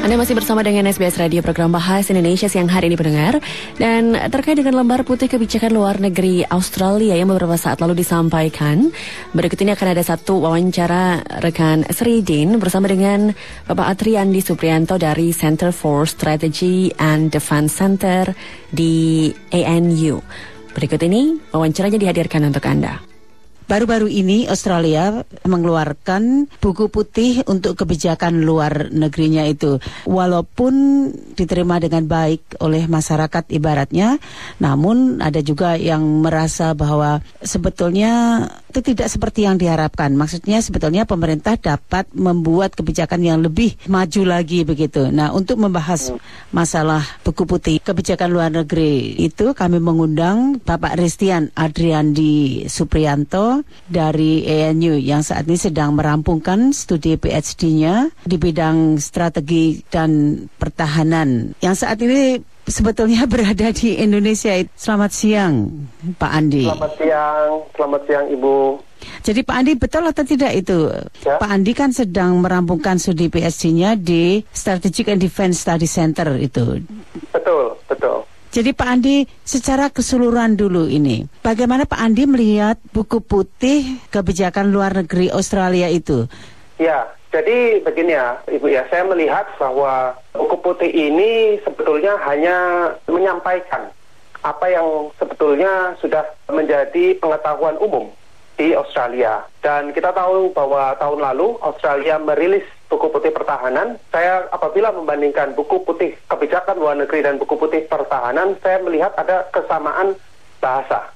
Anda masih bersama dengan SBS Radio, program Bahas Indonesia siang hari ini pendengar. Dan terkait dengan lembar putih kebijakan luar negeri Australia yang beberapa saat lalu disampaikan, berikut ini akan ada satu wawancara rekan Sridin bersama dengan Bapak Atriandi Suprianto dari Center for Strategy and Defense Center di ANU. Berikut ini wawancaranya dihadirkan untuk Anda. Baru-baru ini Australia mengeluarkan buku putih untuk kebijakan luar negerinya itu. Walaupun diterima dengan baik oleh masyarakat ibaratnya, namun ada juga yang merasa bahwa sebetulnya itu tidak seperti yang diharapkan. Maksudnya sebetulnya pemerintah dapat membuat kebijakan yang lebih maju lagi begitu. Nah, untuk membahas masalah buku putih kebijakan luar negeri itu kami mengundang Bapak Ristian Adriandi Suprianto dari ANU yang saat ini sedang merampungkan studi PhD-nya di bidang strategi dan pertahanan. Yang saat ini sebetulnya berada di Indonesia. Selamat siang, Pak Andi. Selamat siang Ibu. Jadi Pak Andi, betul atau tidak itu? Ya. Pak Andi kan sedang merampungkan studi PhD-nya di Strategic and Defense Study Center itu. Betul. Jadi Pak Andi, secara keseluruhan dulu ini, bagaimana Pak Andi melihat buku putih kebijakan luar negeri Australia itu? Ya, jadi begini ya Ibu ya, saya melihat bahwa buku putih ini sebetulnya hanya menyampaikan apa yang sebetulnya sudah menjadi pengetahuan umum di Australia. Dan kita tahu bahwa tahun lalu Australia merilis buku putih pertahanan. Saya apabila membandingkan buku putih kebijakan luar negeri dan buku putih pertahanan, saya melihat ada kesamaan bahasa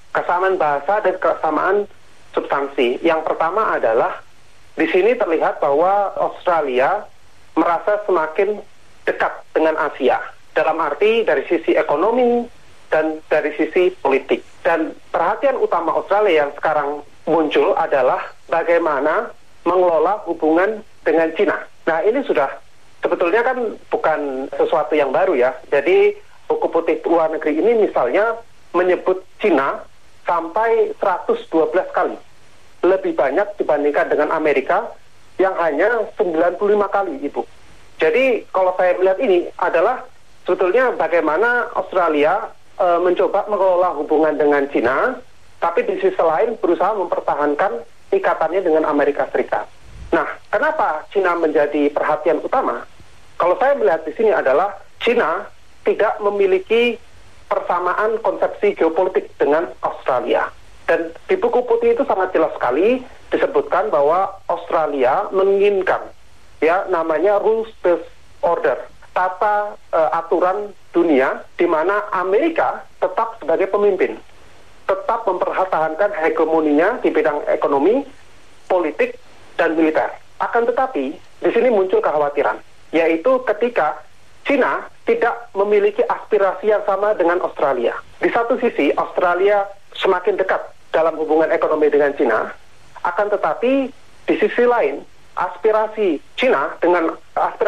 dan kesamaan substansi. Yang pertama adalah di sini terlihat bahwa Australia merasa semakin dekat dengan Asia dalam arti dari sisi ekonomi dan dari sisi politik. Dan perhatian utama Australia yang sekarang muncul adalah bagaimana mengelola hubungan dengan Cina. Nah, ini sudah sebetulnya kan bukan sesuatu yang baru ya. Jadi buku putih luar negeri ini misalnya menyebut Cina sampai 112 kali. Lebih banyak dibandingkan dengan Amerika yang hanya 95 kali, Ibu. Jadi kalau saya melihat ini adalah sebetulnya bagaimana Australia mencoba mengelola hubungan dengan Cina, tapi di sisi lain berusaha mempertahankan ikatannya dengan Amerika Serikat. Nah, kenapa Cina menjadi perhatian utama? Kalau saya melihat di sini adalah Cina tidak memiliki persamaan konsepsi geopolitik dengan Australia. Dan di buku putih itu sangat jelas sekali disebutkan bahwa Australia menginginkan ya namanya rules-based order, tata aturan dunia di mana Amerika tetap sebagai pemimpin, tetap mempertahankan hegemoninya di bidang ekonomi, politik, dan militer. Akan tetapi, di sini muncul kekhawatiran, yaitu ketika Cina tidak memiliki aspirasi yang sama dengan Australia. Di satu sisi, Australia semakin dekat dalam hubungan ekonomi dengan Cina, akan tetapi di sisi lain, aspirasi Cina dengan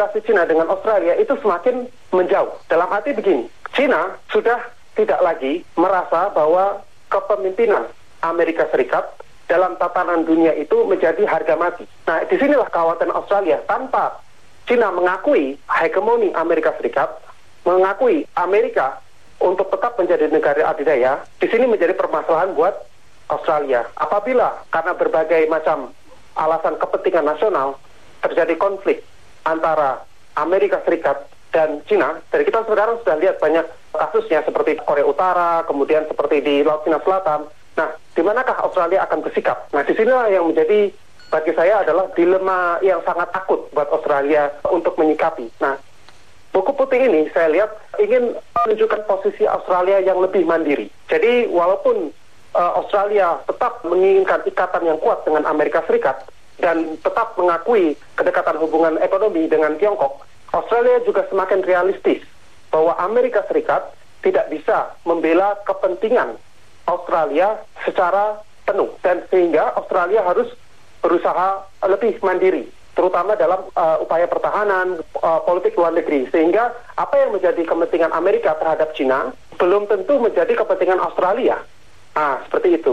Australia itu semakin menjauh. Dalam arti begini, Cina sudah tidak lagi merasa bahwa kepemimpinan Amerika Serikat dalam tatanan dunia itu menjadi harga mati. Nah, disinilah kekhawatiran Australia. Tanpa Cina mengakui hegemoni Amerika Serikat, mengakui Amerika untuk tetap menjadi negara adidaya, di sini menjadi permasalahan buat Australia. Apabila karena berbagai macam alasan kepentingan nasional terjadi konflik antara Amerika Serikat dan Cina, jadi kita sekarang sudah lihat banyak kasusnya seperti Korea Utara, kemudian seperti di Laut Cina Selatan. Nah, di manakah Australia akan bersikap? Nah, disinilah yang menjadi bagi saya adalah dilema yang sangat akut buat Australia untuk menyikapi. Nah, buku putih ini saya lihat ingin menunjukkan posisi Australia yang lebih mandiri. Jadi, walaupun Australia tetap menginginkan ikatan yang kuat dengan Amerika Serikat dan tetap mengakui kedekatan hubungan ekonomi dengan Tiongkok, Australia juga semakin realistis bahwa Amerika Serikat tidak bisa membela kepentingan Australia secara penuh, dan sehingga Australia harus berusaha lebih mandiri, terutama dalam upaya pertahanan, politik luar negeri, sehingga apa yang menjadi kepentingan Amerika terhadap Cina belum tentu menjadi kepentingan Australia. Seperti itu.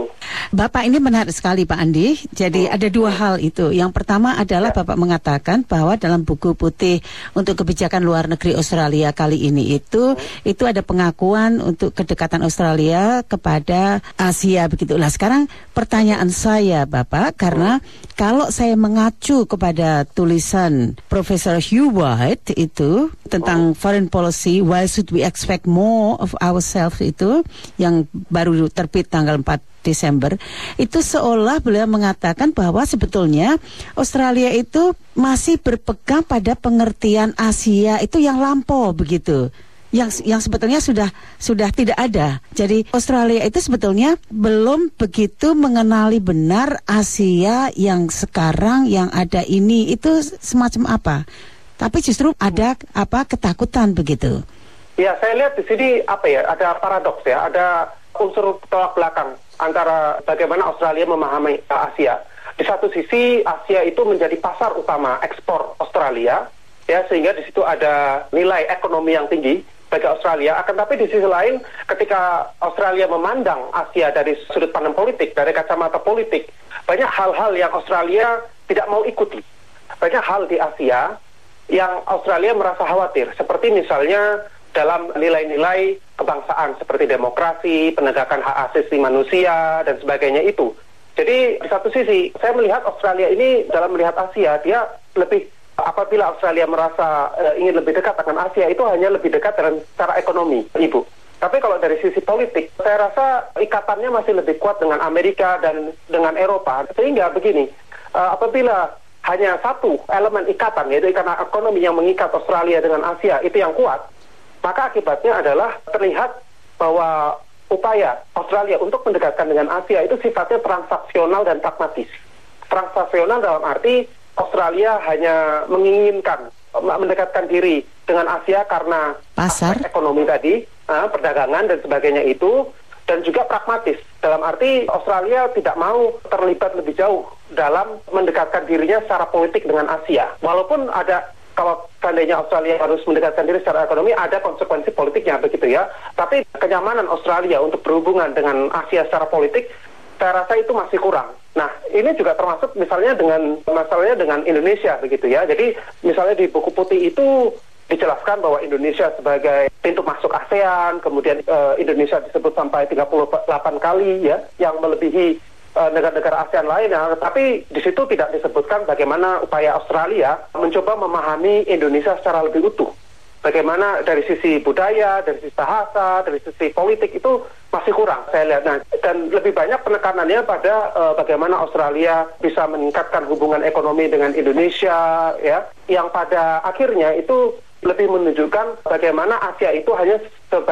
Bapak ini menarik sekali Pak Andi. Jadi ada dua hal itu. Yang pertama adalah Bapak mengatakan bahwa dalam buku putih untuk kebijakan luar negeri Australia kali ini itu ada pengakuan untuk kedekatan Australia kepada Asia begitulah. Sekarang pertanyaan saya Bapak, karena kalau saya mengacu kepada tulisan Profesor Hugh White itu tentang foreign policy, why should we expect more of ourselves itu yang baru terbit tanggal 4 Desember, itu seolah beliau mengatakan bahwa sebetulnya Australia itu masih berpegang pada pengertian Asia itu yang lampau begitu. Yang sebetulnya sudah tidak ada. Jadi Australia itu sebetulnya belum begitu mengenali benar Asia yang sekarang yang ada ini itu semacam apa. Tapi justru ada ketakutan begitu. Ya, saya lihat di sini ada paradoks ya, ada unsur tolak belakang antara bagaimana Australia memahami Asia. Di satu sisi Asia itu menjadi pasar utama ekspor Australia, ya, sehingga di situ ada nilai ekonomi yang tinggi bagi Australia. Akan tapi di sisi lain, ketika Australia memandang Asia dari sudut pandang politik, dari kacamata politik, banyak hal-hal yang Australia tidak mau ikuti. Banyak hal di Asia yang Australia merasa khawatir, seperti misalnya dalam nilai-nilai kebangsaan seperti demokrasi, penegakan hak asasi manusia, dan sebagainya itu. Jadi di satu sisi, saya melihat Australia ini dalam melihat Asia, dia lebih, apabila Australia merasa ingin lebih dekat dengan Asia, itu hanya lebih dekat dengan secara ekonomi, Ibu. Tapi kalau dari sisi politik, saya rasa ikatannya masih lebih kuat dengan Amerika dan dengan Eropa. Sehingga begini, apabila hanya satu elemen ikatan, yaitu ikatan ekonomi yang mengikat Australia dengan Asia, itu yang kuat, maka akibatnya adalah terlihat bahwa upaya Australia untuk mendekatkan dengan Asia itu sifatnya transaksional dan pragmatis. Transaksional dalam arti Australia hanya menginginkan mendekatkan diri dengan Asia karena pasar ekonomi tadi, perdagangan dan sebagainya itu, dan juga pragmatis. Dalam arti Australia tidak mau terlibat lebih jauh dalam mendekatkan dirinya secara politik dengan Asia. Walaupun ada, kalau seandainya Australia harus mendekatkan diri secara ekonomi, ada konsekuensi politiknya begitu ya. Tapi kenyamanan Australia untuk berhubungan dengan Asia secara politik, saya rasa itu masih kurang. Nah, ini juga termasuk misalnya dengan masalahnya dengan Indonesia begitu ya. Jadi misalnya di buku putih itu dijelaskan bahwa Indonesia sebagai pintu masuk ASEAN, kemudian Indonesia disebut sampai 38 kali ya, yang melebihi negara-negara ASEAN lainnya, tapi di situ tidak disebutkan bagaimana upaya Australia mencoba memahami Indonesia secara lebih utuh. Bagaimana dari sisi budaya, dari sisi bahasa, dari sisi politik itu masih kurang saya lihat. Nah, dan lebih banyak penekanannya pada bagaimana Australia bisa meningkatkan hubungan ekonomi dengan Indonesia, ya, yang pada akhirnya itu lebih menunjukkan bagaimana Asia itu hanya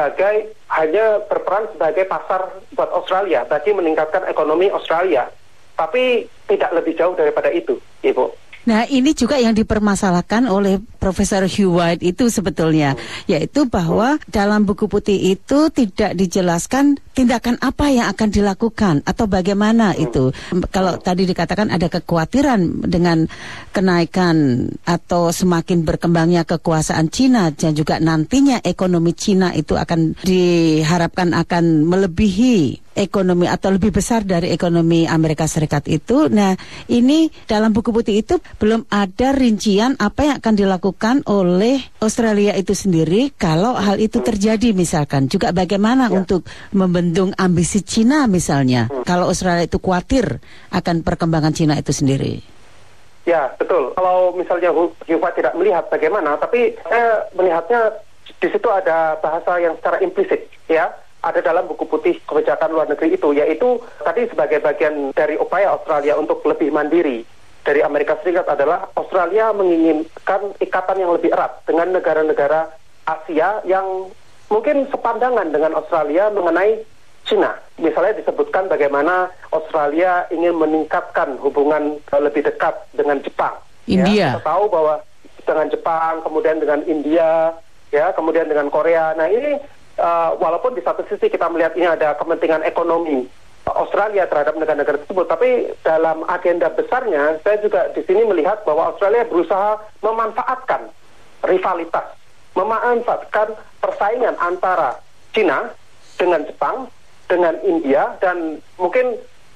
berperan sebagai pasar buat Australia bagi meningkatkan ekonomi Australia, tapi tidak lebih jauh daripada itu, Ibu. Nah, ini juga yang dipermasalahkan oleh Profesor Hugh White itu sebetulnya, yaitu bahwa dalam buku putih itu tidak dijelaskan tindakan apa yang akan dilakukan atau bagaimana itu. Kalau tadi dikatakan ada kekhawatiran dengan kenaikan atau semakin berkembangnya kekuasaan Cina dan juga nantinya ekonomi Cina itu akan diharapkan akan melebihi ekonomi atau lebih besar dari ekonomi Amerika Serikat itu. Nah, ini dalam buku putih itu belum ada rincian apa yang akan dilakukan oleh Australia itu sendiri kalau hal itu terjadi misalkan. Juga bagaimana untuk membendung ambisi Cina misalnya kalau Australia itu khawatir akan perkembangan Cina itu sendiri. Ya, betul. Kalau misalnya Hugh tidak melihat bagaimana, tapi saya melihatnya di situ ada bahasa yang secara implisit, ya. Ada dalam buku putih kebijakan luar negeri itu, yaitu tadi sebagai bagian dari upaya Australia untuk lebih mandiri dari Amerika Serikat adalah Australia menginginkan ikatan yang lebih erat dengan negara-negara Asia yang mungkin sepandangan dengan Australia mengenai Cina. Misalnya disebutkan bagaimana Australia ingin meningkatkan hubungan lebih dekat dengan Jepang. India. Ya, kita tahu bahwa dengan Jepang, kemudian dengan India, ya, kemudian dengan Korea. Nah, ini walaupun di satu sisi kita melihat ini ada kepentingan ekonomi Australia terhadap negara-negara tersebut, tapi dalam agenda besarnya saya juga di sini melihat bahwa Australia berusaha memanfaatkan rivalitas, memanfaatkan persaingan antara Cina dengan Jepang, dengan India, dan mungkin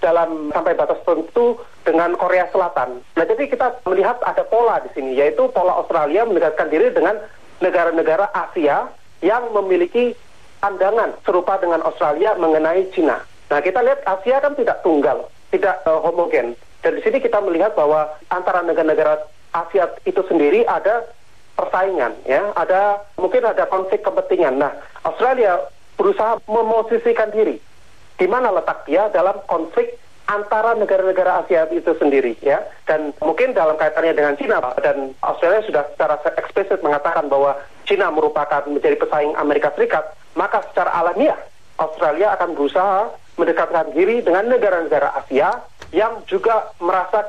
dalam sampai batas tertentu dengan Korea Selatan. Nah, jadi kita melihat ada pola di sini, yaitu pola Australia mendekatkan diri dengan negara-negara Asia yang memiliki pandangan serupa dengan Australia mengenai Cina. Nah, kita lihat Asia kan tidak tunggal, tidak homogen. Dan di sini kita melihat bahwa antara negara-negara Asia itu sendiri ada persaingan, ya, mungkin ada konflik kepentingan. Nah, Australia berusaha memosisikan diri di mana letak dia dalam konflik antara negara-negara Asia itu sendiri, ya. Dan mungkin dalam kaitannya dengan Cina, dan Australia sudah secara eksplisit mengatakan bahwa Cina merupakan menjadi pesaing Amerika Serikat, maka secara alamiah Australia akan berusaha mendekatkan diri dengan negara-negara Asia yang juga merasa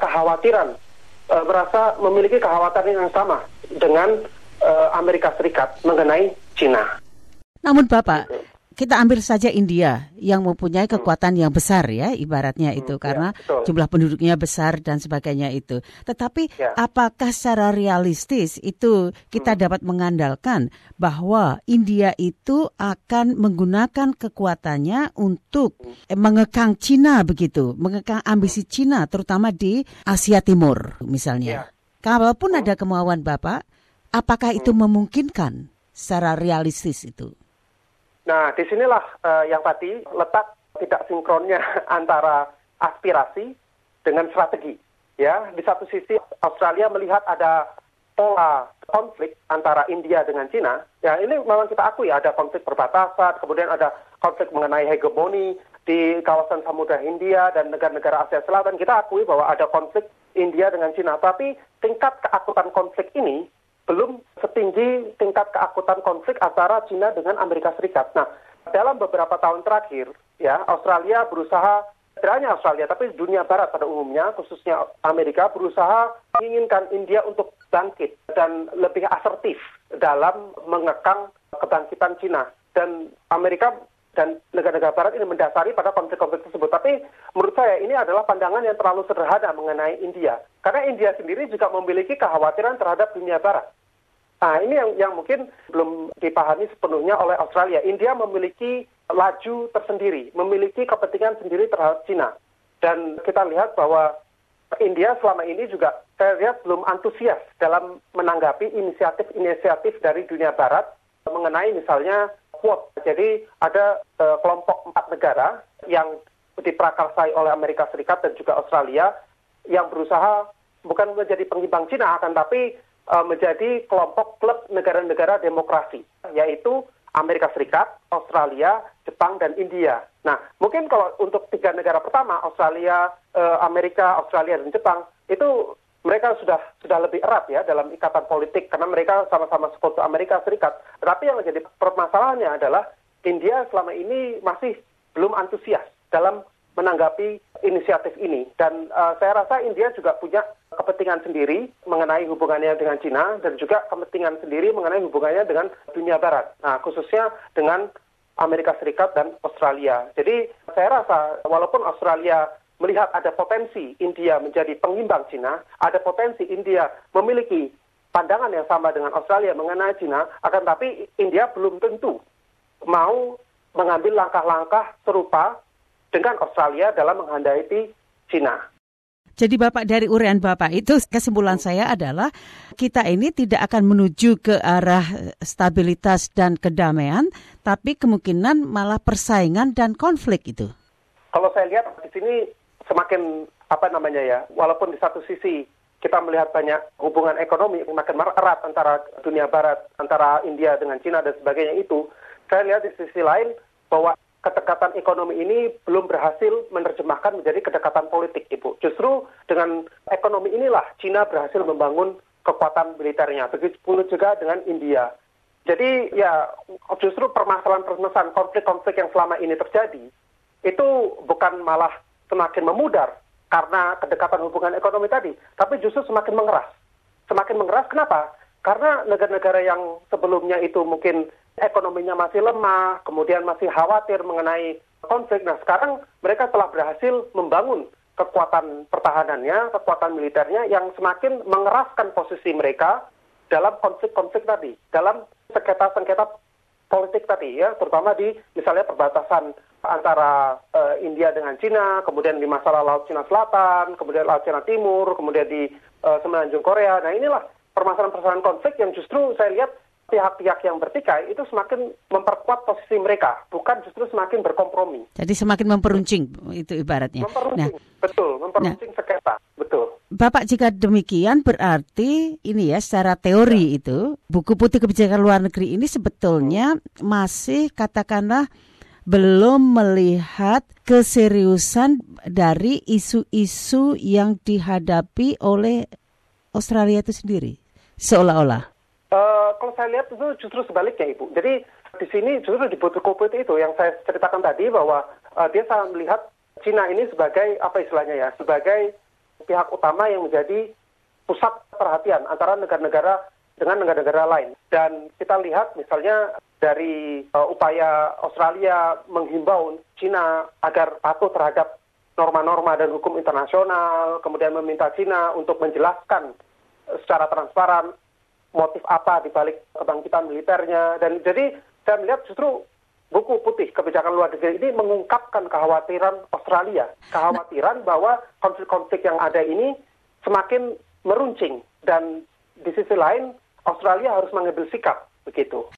memiliki kekhawatiran yang sama dengan Amerika Serikat mengenai Cina. Namun Bapak, kita ambil saja India yang mempunyai kekuatan yang besar, ya, ibaratnya itu, karena jumlah penduduknya besar dan sebagainya itu. Tetapi apakah secara realistis itu kita dapat mengandalkan bahwa India itu akan menggunakan kekuatannya untuk mengekang Cina begitu, mengekang ambisi Cina terutama di Asia Timur misalnya. Kalaupun ada kemauan Bapak, apakah itu memungkinkan secara realistis itu? Nah, disinilah yang tadi letak tidak sinkronnya antara aspirasi dengan strategi. Ya, di satu sisi Australia melihat ada pola konflik antara India dengan Cina. Ya, ini memang kita akui ada konflik perbatasan, kemudian ada konflik mengenai hegemoni di kawasan Samudra Hindia dan negara-negara Asia Selatan. Kita akui bahwa ada konflik India dengan Cina, tapi tingkat keakutan konflik ini belum setinggi tingkat keakutan konflik antara Cina dengan Amerika Serikat. Nah, dalam beberapa tahun terakhir, ya, Australia berusaha, tidak hanya Australia, tapi dunia barat pada umumnya, khususnya Amerika, berusaha menginginkan India untuk bangkit dan lebih asertif dalam mengekang kebangkitan Cina. Dan Amerika dan negara-negara barat ini mendasari pada konflik-konflik tersebut. Tapi menurut saya ini adalah pandangan yang terlalu sederhana mengenai India. Karena India sendiri juga memiliki kekhawatiran terhadap dunia barat. Nah, ini yang mungkin belum dipahami sepenuhnya oleh Australia. India memiliki laju tersendiri, memiliki kepentingan sendiri terhadap Cina. Dan kita lihat bahwa India selama ini juga saya lihat belum antusias dalam menanggapi inisiatif dari dunia barat mengenai misalnya Quad. Jadi ada kelompok 4 negara yang diprakarsai oleh Amerika Serikat dan juga Australia yang berusaha bukan menjadi pengimbang Cina, akan tapi menjadi kelompok klub negara-negara demokrasi, yaitu Amerika Serikat, Australia, Jepang, dan India. Nah, mungkin kalau untuk 3 negara pertama, Australia, Amerika, Australia, dan Jepang, itu mereka sudah lebih erat ya dalam ikatan politik, karena mereka sama-sama sekutu Amerika Serikat. Tetapi yang menjadi permasalahannya adalah India selama ini masih belum antusias dalam menanggapi inisiatif ini. Dan saya rasa India juga punya kepentingan sendiri mengenai hubungannya dengan Cina dan juga kepentingan sendiri mengenai hubungannya dengan dunia barat. Nah, khususnya dengan Amerika Serikat dan Australia. Jadi saya rasa walaupun Australia melihat ada potensi India menjadi pengimbang Cina, ada potensi India memiliki pandangan yang sama dengan Australia mengenai Cina, akan tapi India belum tentu mau mengambil langkah-langkah serupa dengan Australia dalam menghadapi Cina. Jadi Bapak, dari uraian Bapak itu kesimpulan saya adalah kita ini tidak akan menuju ke arah stabilitas dan kedamaian, tapi kemungkinan malah persaingan dan konflik itu. Kalau saya lihat di sini semakin walaupun di satu sisi kita melihat banyak hubungan ekonomi makin erat antara dunia barat, antara India dengan Cina dan sebagainya itu, saya lihat di sisi lain bahwa kedekatan ekonomi ini belum berhasil menerjemahkan menjadi kedekatan politik, Ibu. Justru dengan ekonomi inilah Cina berhasil membangun kekuatan militernya. Begitu pula juga dengan India. Jadi ya justru permasalahan-permasalahan konflik-konflik yang selama ini terjadi itu bukan malah semakin memudar karena kedekatan hubungan ekonomi tadi, tapi justru semakin mengeras. Semakin mengeras kenapa? Karena negara-negara yang sebelumnya itu mungkin ekonominya masih lemah, kemudian masih khawatir mengenai konflik. Nah, sekarang mereka telah berhasil membangun kekuatan pertahanannya, kekuatan militernya yang semakin mengeraskan posisi mereka dalam konflik-konflik tadi, dalam sengketa-sengketa politik tadi ya, terutama di misalnya perbatasan antara India dengan Cina, kemudian di masalah Laut Cina Selatan, kemudian Laut Cina Timur, kemudian di semenanjung Korea. Nah inilah permasalahan-permasalahan konflik yang justru saya lihat pihak-pihak yang bertikai itu semakin memperkuat posisi mereka, bukan justru semakin berkompromi. Jadi semakin memperuncing itu ibaratnya. Memperuncing, betul, memperuncing sengketa, betul. Bapak, jika demikian berarti ini ya secara teori itu buku putih kebijakan luar negeri ini sebetulnya masih katakanlah belum melihat keseriusan dari isu-isu yang dihadapi oleh Australia itu sendiri, seolah-olah. Kalau saya lihat itu justru sebaliknya, Ibu. Jadi di sini justru di buku putih itu yang saya ceritakan tadi bahwa dia sangat melihat Cina ini sebagai apa istilahnya ya, sebagai pihak utama yang menjadi pusat perhatian antara negara-negara dengan negara-negara lain. Dan kita lihat misalnya dari upaya Australia menghimbau Cina agar patuh terhadap norma-norma dan hukum internasional, kemudian meminta Cina untuk menjelaskan secara transparan motif apa di balik kebangkitan militernya. Dan jadi saya melihat justru buku putih kebijakan luar negeri ini mengungkapkan kekhawatiran Australia. Kekhawatiran bahwa konflik-konflik yang ada ini semakin meruncing. Dan di sisi lain Australia harus mengambil sikap begitu.